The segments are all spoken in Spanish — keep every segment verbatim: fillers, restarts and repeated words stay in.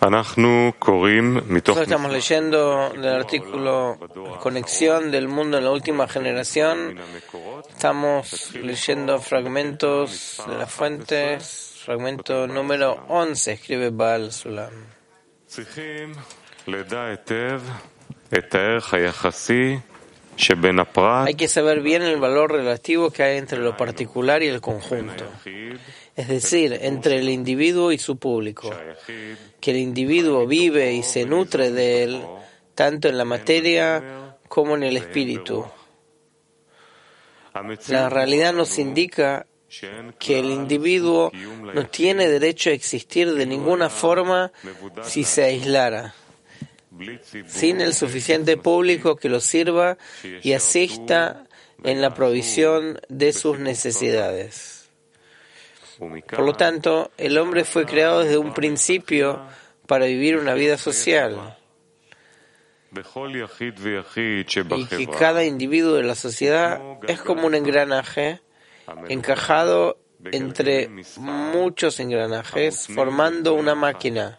Nosotros estamos leyendo del artículo Conexión del mundo en la última generación. Estamos leyendo fragmentos de las fuentes. Fragmento número once, escribe Baal Sulam. Hay que saber bien el valor relativo que hay entre lo particular y el conjunto, es decir, entre el individuo y su público, que el individuo vive y se nutre de él, tanto en la materia como en el espíritu. La realidad nos indica que el individuo no tiene derecho a existir de ninguna forma si se aislara, sin el suficiente público que lo sirva y asista en la provisión de sus necesidades. Por lo tanto, el hombre fue creado desde un principio para vivir una vida social, y que cada individuo de la sociedad es como un engranaje encajado entre muchos engranajes, formando una máquina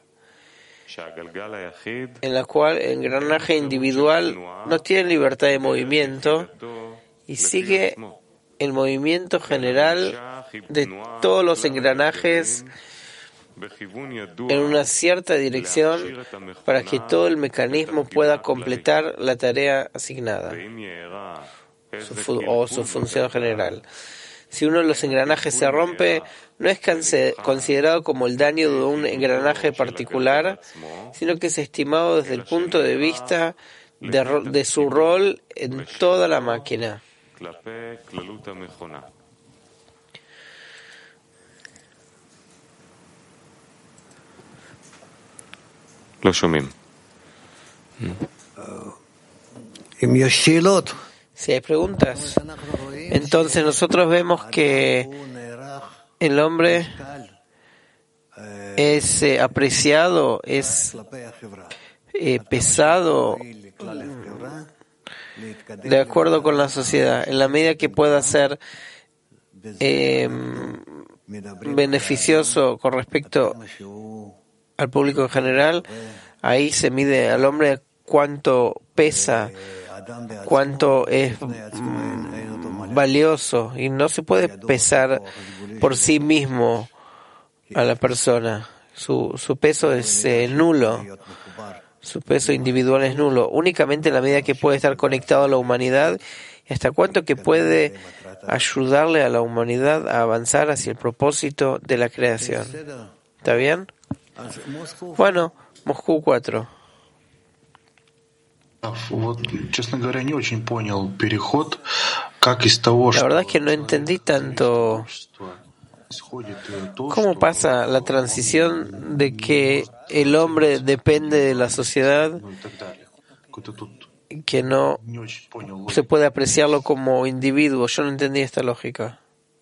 en la cual el engranaje individual no tiene libertad de movimiento y sigue el movimiento general de todos los engranajes en una cierta dirección para que todo el mecanismo pueda completar la tarea asignada su fu- o su función general. Si uno de los engranajes se rompe, no es considerado como el daño de un engranaje particular, sino que es estimado desde el punto de vista de, ro- de su rol en toda la máquina. לא שומעים. אם יש שאלות, Si hay preguntas, entonces nosotros vemos que el hombre es eh, apreciado, es eh, pesado de acuerdo con la sociedad, en la medida que pueda ser eh, beneficioso con respecto al público en general. Ahí se mide al hombre cuánto pesa, cuánto es mm, valioso, y no se puede pesar por sí mismo a la persona. Su, su peso es eh, nulo, su peso individual es nulo, únicamente en la medida que puede estar conectado a la humanidad y hasta cuánto que puede ayudarle a la humanidad a avanzar hacia el propósito de la creación. ¿Está bien? Bueno, Moscú cuatro. Вот, честно говоря, не очень понял переход, как из того, La verdad es que no entendí tanto cómo pasa la transición de que el hombre depende de la sociedad, que no se puede apreciarlo como individuo. Yo no entendí esta lógica.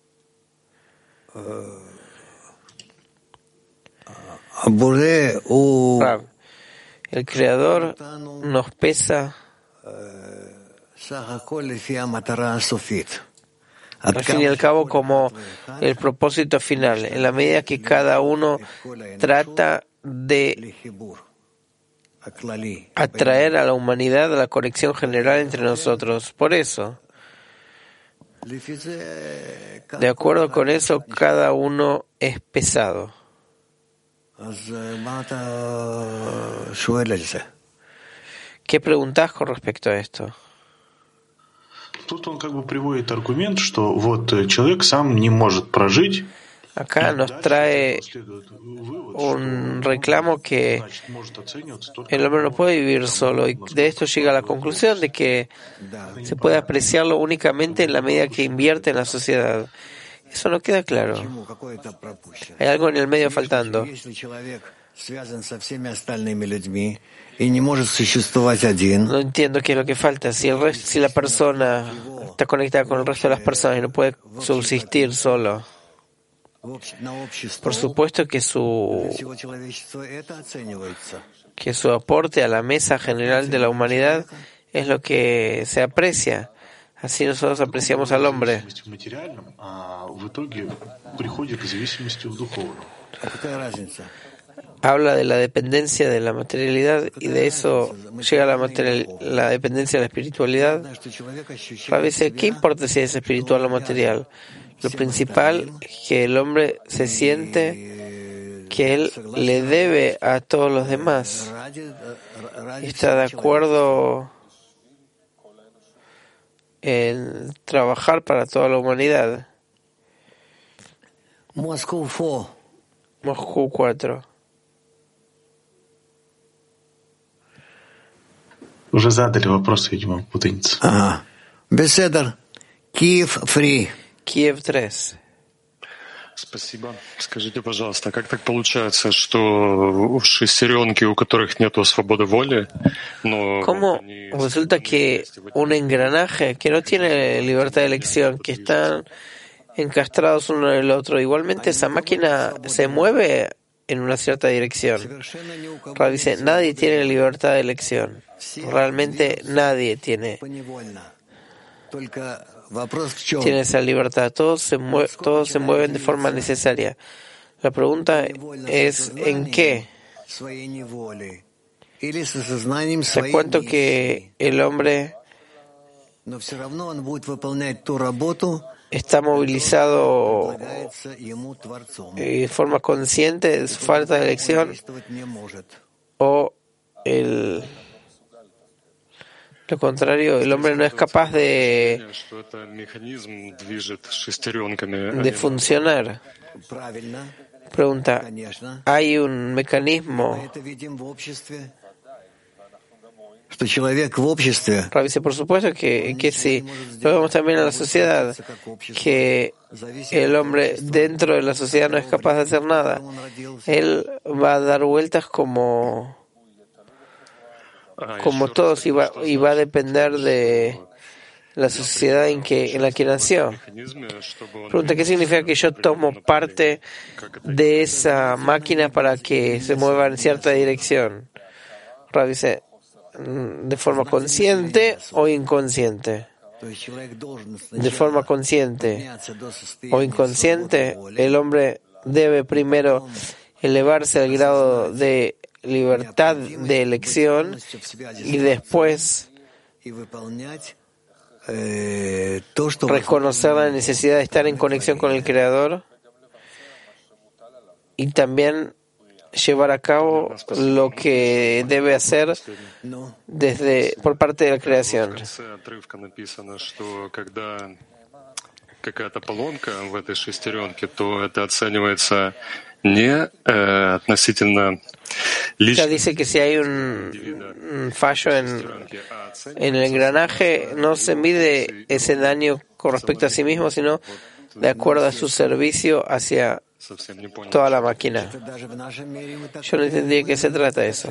Rav, el Creador nos pesa al fin y al cabo como el propósito final, en la medida que cada uno trata de atraer a la humanidad a la conexión general entre nosotros. Por eso, de acuerdo con eso, cada uno es pesado. ¿Qué preguntas con respecto a esto? Тут он как бы приводит аргумент, что вот человек сам не может прожить. Acá nos trae un reclamo que el hombre no puede vivir solo, y de esto llega a la conclusión de que se puede apreciarlo únicamente en la medida que invierte en la sociedad. Eso no queda claro. Hay algo en el medio faltando. No entiendo qué es lo que falta. Si, el resto, si la persona está conectada con el resto de las personas y no puede subsistir solo, por supuesto que su que su aporte a la mesa general de la humanidad es lo que se aprecia. Así nosotros apreciamos al hombre. habla de la dependencia de la materialidad y de eso llega la, material, la dependencia de la espiritualidad. Rav dice, ¿qué importa si es espiritual o material? Lo principal es que el hombre se siente que él le debe a todos los demás y está de acuerdo en trabajar para toda la humanidad. Moscú cuatro. Уже задали вопрос, видимо, путаница. Ага. Беседер. Киев фри. Киев tres. Спасибо. Скажите, пожалуйста, как так получается, что шестеренки, у которых нет свободы воли, но... ¿Cómo resulta que un engranaje que no tiene libertad de elección, que están encastrados uno en el otro, igualmente esa máquina se mueve en una cierta dirección? Rav dice, nadie tiene libertad de elección. Realmente nadie tiene, tiene esa libertad. Todos se, mue todos se mueven de forma necesaria. La pregunta es, ¿en qué? Te cuento que el hombre está movilizado de forma consciente de su falta de elección, o el, lo contrario, el hombre no es capaz de, de funcionar. Pregunta, ¿hay un mecanismo? Rav dice, por supuesto que, que sí. Lo vemos también en la sociedad, que el hombre dentro de la sociedad no es capaz de hacer nada. Él va a dar vueltas como, como todos y va, y va a depender de la sociedad en, que, en la que nació. Pregunta, ¿qué significa que yo tomo parte de esa máquina para que se mueva en cierta dirección? Rav dice, ¿de forma consciente o inconsciente? De forma consciente o inconsciente, el hombre debe primero elevarse al grado de libertad de elección y después reconocer la necesidad de estar en conexión con el Creador y también llevar a cabo lo que debe hacer desde por parte de la creación. Ya dice que si hay un, un fallo en, en el engranaje, no se mide ese daño con respecto a sí mismo, sino de acuerdo a su servicio hacia toda la máquina. Yo no entendí de qué se trata eso.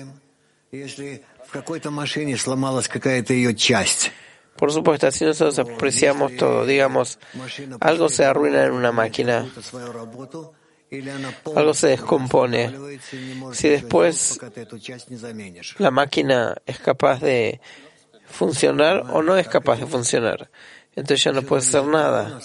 Por supuesto, así nosotros apreciamos todo. Digamos, algo se arruina en una máquina, algo se descompone. Si después la máquina es capaz de funcionar o no es capaz de funcionar, entonces ya no puede hacer nada.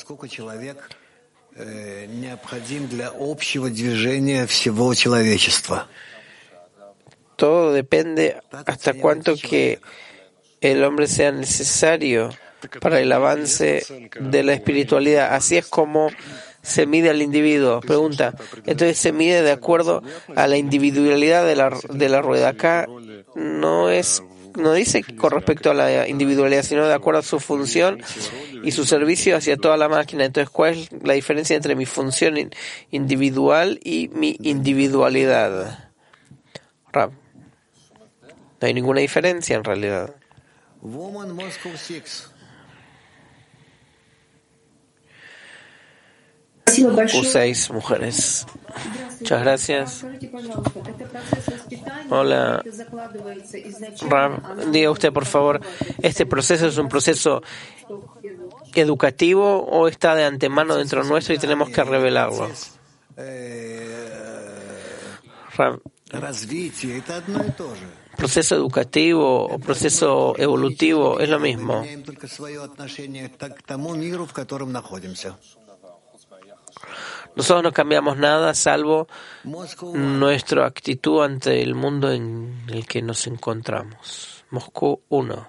Todo depende hasta cuánto que el hombre sea necesario para el avance de la espiritualidad. Así es como se mide al individuo. Pregunta, entonces se mide de acuerdo a la individualidad de la, de la rueda. Acá no es, no dice con respecto a la individualidad, sino de acuerdo a su función y su servicio hacia toda la máquina. Entonces, ¿cuál es la diferencia entre mi función individual y mi individualidad? Rav, no hay ninguna diferencia en realidad. U seis, mujeres. Muchas gracias. Hola. Rav, diga usted, por favor, ¿este proceso es un proceso educativo o está de antemano dentro nuestro y tenemos que revelarlo? Rav, proceso educativo o proceso evolutivo es lo mismo. Nosotros no cambiamos nada salvo nuestra actitud ante el mundo en el que nos encontramos. Moscú uno.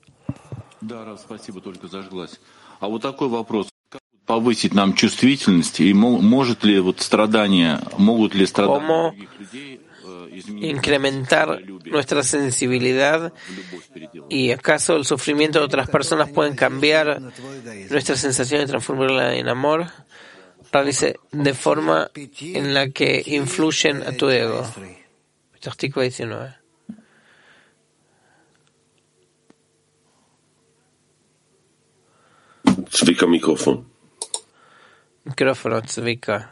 Повысить нам чувствительность и может ли вот страдания, могут ли страдания других людей incrementar nuestra sensibilidad y acaso el sufrimiento de otras personas pueden cambiar nuestra sensación y transformarla en amor. Dice, de forma en la que influyen a tu ego. Artículo diecinueve. Tzvika, micrófono. Micrófono, Tzvika.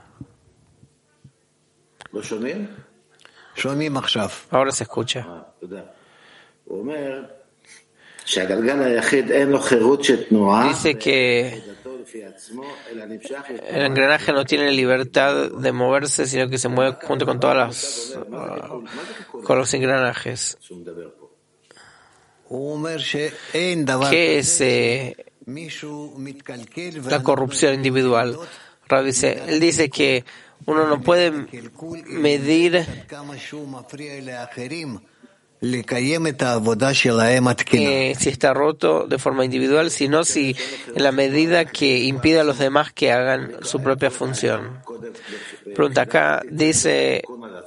Ahora se escucha. Dice que el engranaje no tiene libertad de moverse, sino que se mueve junto con todas las uh, con los engranajes. ¿Qué es eh, la corrupción individual? Rav dice, él dice que uno no puede medir Eh, si está roto de forma individual, sino si en la medida que impide a los demás que hagan su propia función. Pregunta acá, dice,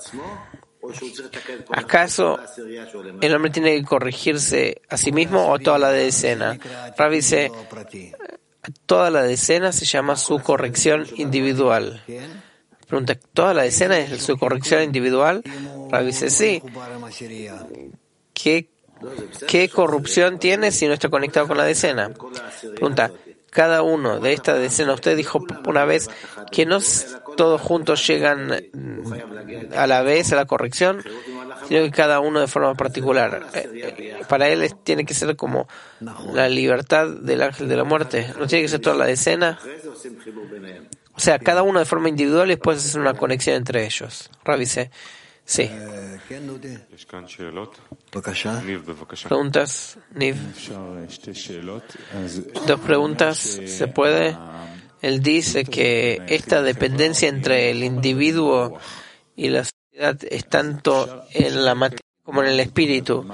¿acaso el hombre tiene que corregirse a sí mismo o toda la decena? Rav dice, toda la decena se llama su corrección individual. Pregunta, ¿toda la decena es su corrección individual? Rav dice, sí. ¿Qué, ¿Qué corrupción tiene si no está conectado con la decena? Pregunta, cada uno de esta decena, usted dijo una vez que no todos juntos llegan a la vez a la corrección, sino que cada uno de forma particular. Para él es, tiene que ser como la libertad del ángel de la muerte. ¿No tiene que ser toda la decena? O sea, cada uno de forma individual y después hacer una conexión entre ellos. Rav dice, sí. ¿Preguntas? Niv. Dos preguntas, ¿se puede? Él dice que esta dependencia entre el individuo y la sociedad es tanto en la materia como en el espíritu.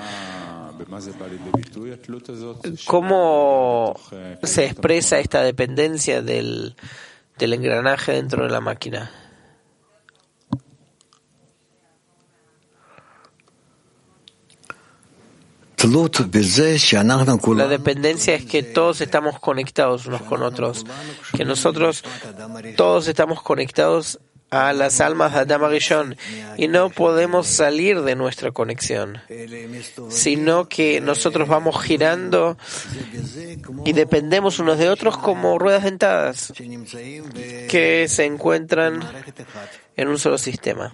¿Cómo se expresa esta dependencia del del engranaje dentro de la máquina? La dependencia es que todos estamos conectados unos con otros, que nosotros todos estamos conectados a las almas de Adam Arishon y no podemos salir de nuestra conexión, sino que nosotros vamos girando y dependemos unos de otros como ruedas dentadas que se encuentran en un solo sistema.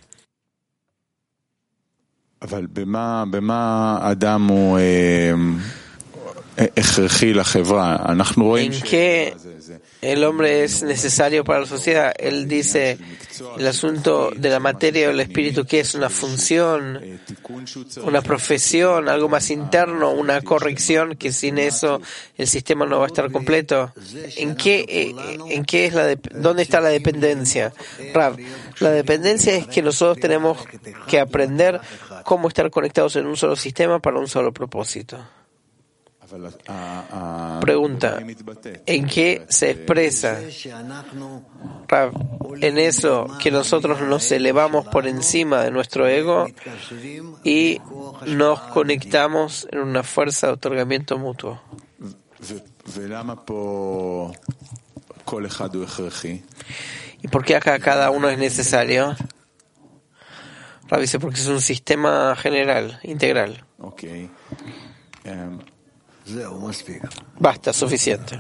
¿En qué el hombre es necesario para la sociedad? Él dice el asunto de la materia o el espíritu, que es una función, una profesión, algo más interno, una corrección, que sin eso el sistema no va a estar completo. ¿En qué, en qué es la de, dónde está la dependencia? Rav, la dependencia es que nosotros tenemos que aprender cómo estar conectados en un solo sistema para un solo propósito. Pregunta, ¿en qué se expresa, Rav, en eso que nosotros nos elevamos por encima de nuestro ego y nos conectamos en una fuerza de otorgamiento mutuo? ¿Y por qué acá cada uno es necesario? Rav dice, porque es un sistema general, integral. Okay. Um... Basta, suficiente.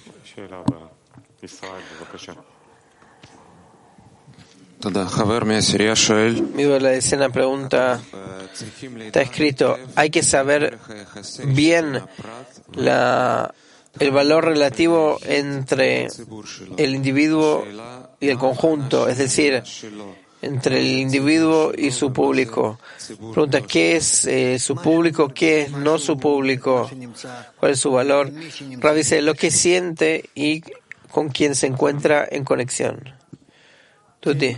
Mi la decena pregunta, está escrito, hay que saber bien la, el valor relativo entre el individuo y el conjunto, es decir, entre el individuo y su público. Pregunta, ¿qué es eh, su público? ¿Qué es no su público? ¿Cuál es su valor? Rav dice, lo que siente y con quien se encuentra en conexión. Tuti.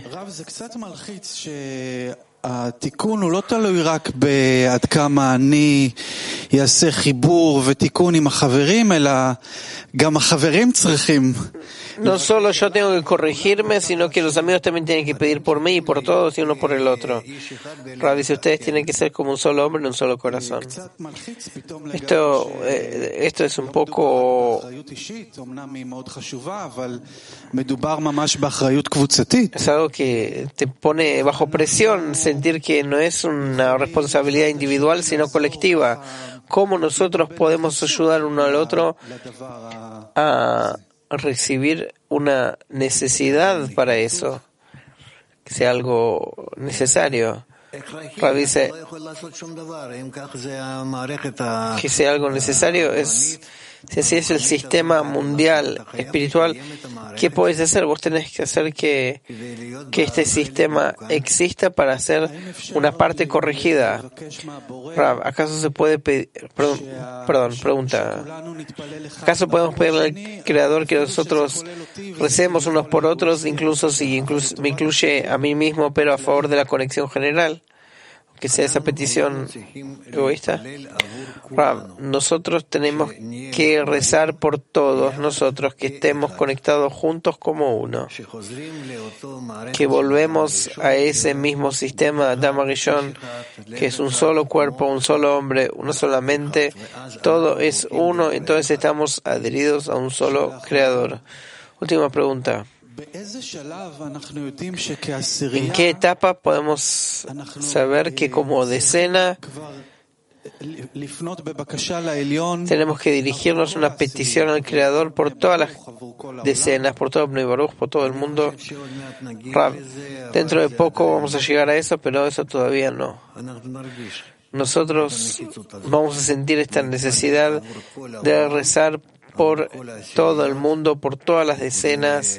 התיקון הוא לא תלוי רק בעד כמה אני אעשה חיבור ותיקון עם החברים, אלא גם החברים צריכים. No solo yo tengo que corregirme, sino que los amigos también tienen que pedir por mí y por todos y uno por el otro. Rabbi, si ustedes tienen que ser como un solo hombre y un solo corazón. Esto, eh, esto es un poco... Es algo que te pone bajo presión, sentir que no es una responsabilidad individual, sino colectiva. ¿Cómo nosotros podemos ayudar uno al otro a recibir una necesidad para eso, que sea algo necesario? Rabbi dice que sea algo necesario es, si así es el sistema mundial espiritual, ¿qué podés hacer? Vos tenés que hacer que, que este sistema exista para hacer una parte corregida. Rab, ¿acaso se puede pedir, perdón, perdón, pregunta, ¿acaso podemos pedirle al Creador que nosotros recemos unos por otros, incluso si incluso, me incluye a mí mismo, pero a favor de la conexión general? Que sea esa petición egoísta. Rab, nosotros tenemos que rezar por todos nosotros, que estemos conectados juntos como uno, que volvemos a ese mismo sistema Adam Rishon, que es un solo cuerpo, un solo hombre, una sola mente, todo es uno, entonces estamos adheridos a un solo Creador. Última pregunta. ¿En qué etapa podemos saber que como decena tenemos que dirigirnos una petición al Creador por todas las decenas, por todo Bnei Baruch, por todo el mundo? Rab, dentro de poco vamos a llegar a eso, pero eso todavía no. Nosotros vamos a sentir esta necesidad de rezar por todo el mundo, por todas las decenas,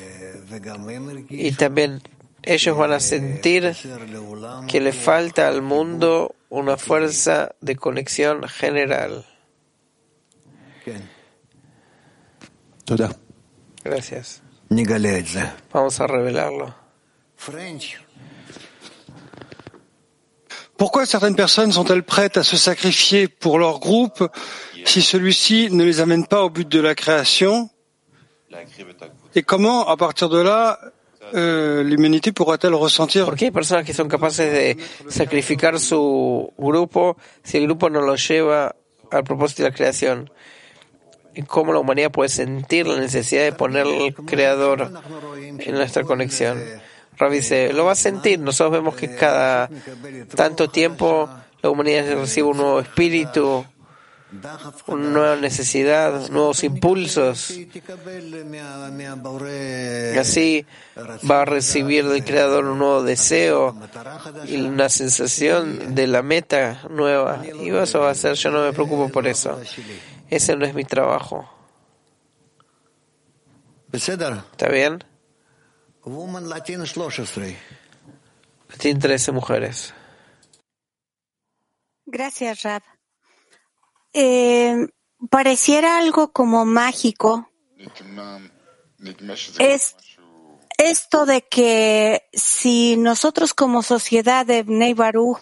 y también ellos van a sentir que le falta al mundo una fuerza de conexión general. Gracias. Vamos a revelarlo. Pourquoi certaines personnes sont-elles prêtes à se sacrifier pour leur groupe si celui-ci ne les amène pas au but de la création? Et comment, à partir de là, euh, l'humanité pourra-t-elle ressentir? ¿Por qué hay personas que son capaces de sacrificar su grupo si el grupo no lo lleva al propósito de la creación? ¿Y cómo la humanidad puede sentir la necesidad de poner al Creador en nuestra conexión? Rabbi dice, lo va a sentir. Nosotros vemos que cada tanto tiempo la humanidad recibe un nuevo espíritu, una nueva necesidad, nuevos impulsos. Y así va a recibir del Creador un nuevo deseo y una sensación de la meta nueva. Y eso va a ser, yo no me preocupo por eso. Ese no es mi trabajo. ¿Está bien? Latín trece mujeres. Gracias, Rab. Eh, pareciera algo como mágico. Es esto de que si nosotros como sociedad de Bnei Baruch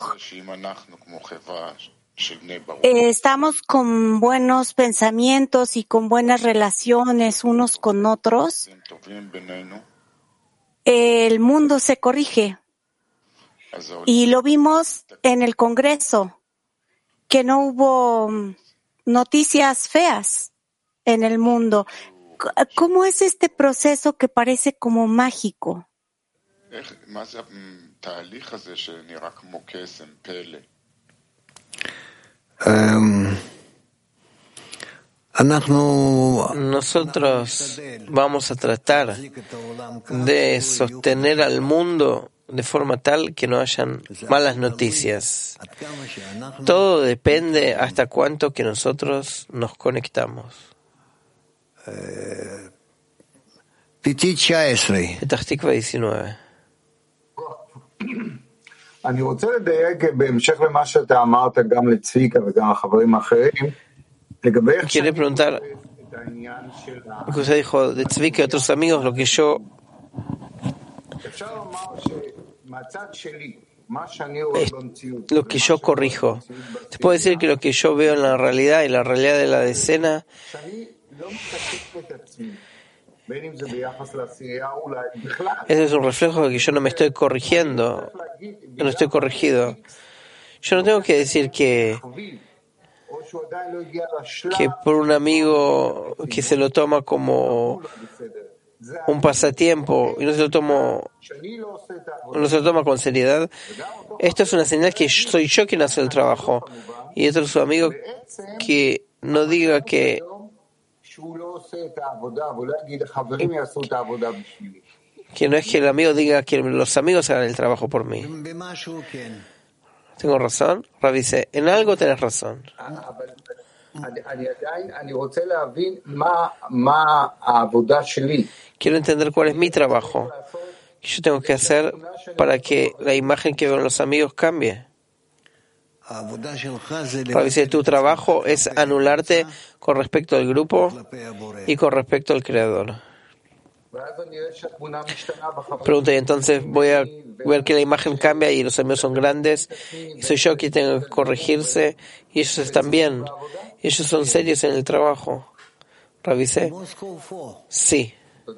eh, estamos con buenos pensamientos y con buenas relaciones unos con otros, el mundo se corrige. Y lo vimos en el Congreso, que no hubo noticias feas en el mundo. ¿Cómo es este proceso que parece como mágico? Um, Nosotros vamos a tratar de sostener al mundo de forma tal que no hayan malas noticias. Todo depende hasta cuánto que nosotros nos conectamos. Petah Tikva diecinueve. אני רוצה לדייק בהמשך למה שאתה אמרת גם לצביקה וגם החברים האחרים. Quiere preguntar lo que usted dijo de Tzvika y otros amigos, lo que yo es lo que yo corrijo. Te puedo decir que lo que yo veo en la realidad y la realidad de la decena ese es un reflejo de que yo no me estoy corrigiendo, no estoy corregido. Yo no tengo que decir que que por un amigo que se lo toma como un pasatiempo y no se lo toma, no se lo toma con seriedad, esto es una señal que soy yo quien hace el trabajo y otro es su amigo que no diga que que no es que el amigo diga que los amigos hagan el trabajo por mí. ¿Tengo razón? Rav dice, en algo tenés razón. Quiero entender cuál es mi trabajo. ¿Qué yo tengo que hacer para que la imagen que veo en los amigos cambie? Rav dice, tu trabajo es anularte con respecto al grupo y con respecto al Creador. Pregunta, y entonces voy a ver que la imagen cambia y los amigos son grandes y soy yo quien tengo que corregirse y ellos están bien, ellos son serios en el trabajo. Rav dice, sí.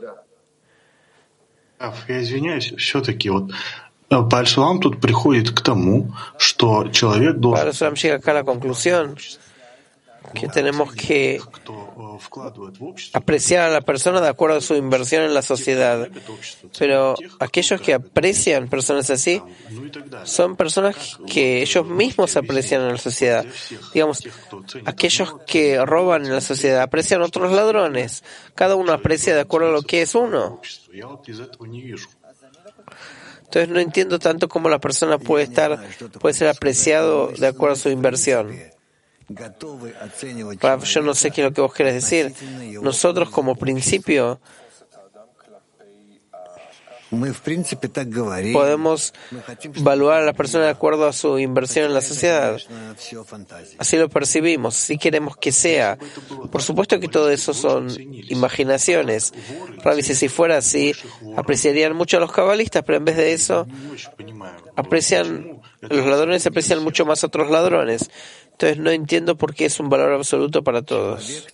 Я извиняюсь, все-таки вот Baal Shulam тут приходит к тому, что человек должен... Baal Shulam llega acá a la conclusión que tenemos que apreciar a la persona de acuerdo a su inversión en la sociedad. Pero aquellos que aprecian personas así son personas que ellos mismos aprecian en la sociedad. Digamos, aquellos que roban en la sociedad aprecian a otros ladrones. Cada uno aprecia de acuerdo a lo que es uno. Entonces no entiendo tanto cómo la persona puede estar, puede ser apreciado de acuerdo a su inversión. Yo no sé qué es lo que vos querés decir. Nosotros como principio podemos evaluar a la persona de acuerdo a su inversión en la sociedad. Así lo percibimos, así queremos que sea. Por supuesto que todo eso son imaginaciones. Rav dice, si fuera así, apreciarían mucho a los cabalistas, pero en vez de eso, aprecian, los ladrones aprecian mucho más a otros ladrones. Entonces no entiendo por qué es un valor absoluto para todos.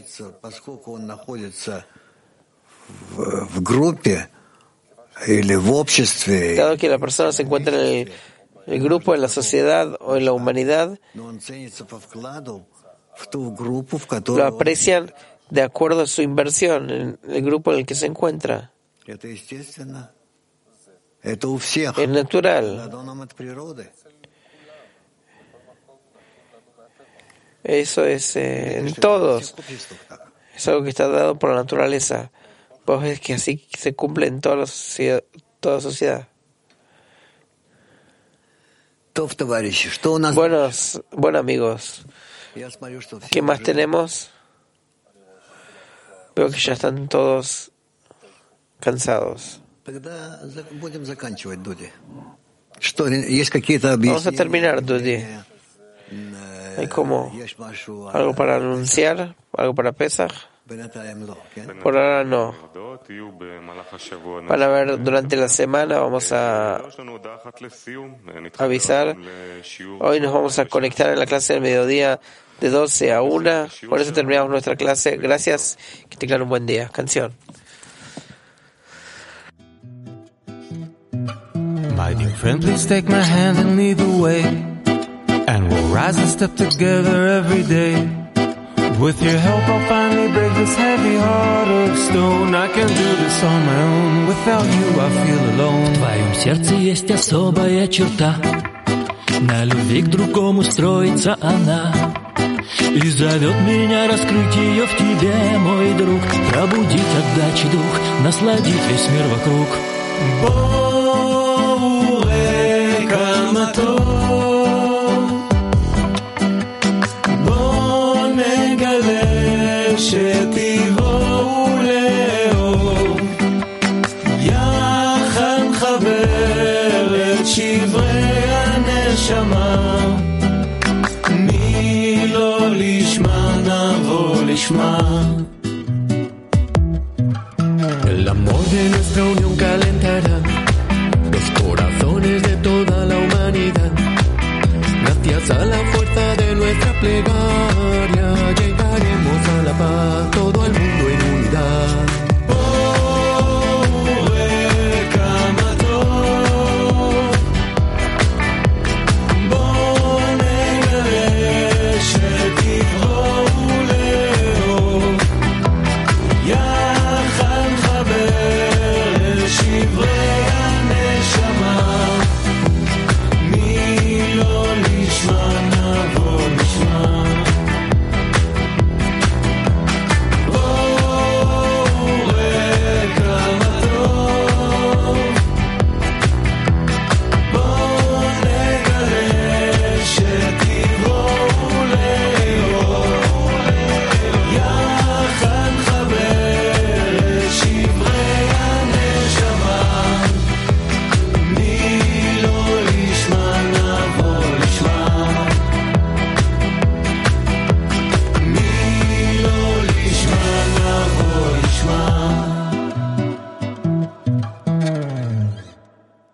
Dado que la persona se encuentra en el, el grupo, en la sociedad o en la humanidad, lo aprecian de acuerdo a su inversión en el grupo en el que se encuentra. Es natural. Eso es eh, en todos. Es algo que está dado por la naturaleza. Vos ves que así se cumple en toda la sociedad. Toda sociedad. Buenos, bueno amigos, ¿qué más tenemos? Veo que ya están todos cansados. Vamos a terminar, Dudi. ¿Hay como algo para anunciar? ¿Algo para Pesach? Por ahora no. Van a ver durante la semana, vamos a avisar. Hoy nos vamos a conectar en la clase del mediodía de doce a una. Por eso terminamos nuestra clase. Gracias, que tengan un buen día. Canción. My dear friend, please take my hand and lead the way, and we'll rise and step together every day. With your help I'll finally break this heavy heart of stone. I can do this on my own. Without you I feel alone. В твоем сердце есть особая черта. На любви к другому строится она. И зовет меня раскрыть ее в тебе, мой друг. Пробудить отдачи дух, насладить весь мир вокруг. Боуэ камато, שתבואו לאור, יחד חבר את שברי הנשמה, מי לא לשמה נבוא לשמה. El amor de nuestra unión calentará los corazones gracias a la fuerza de nuestra plegaria llegaremos a la paz, todo el mundo en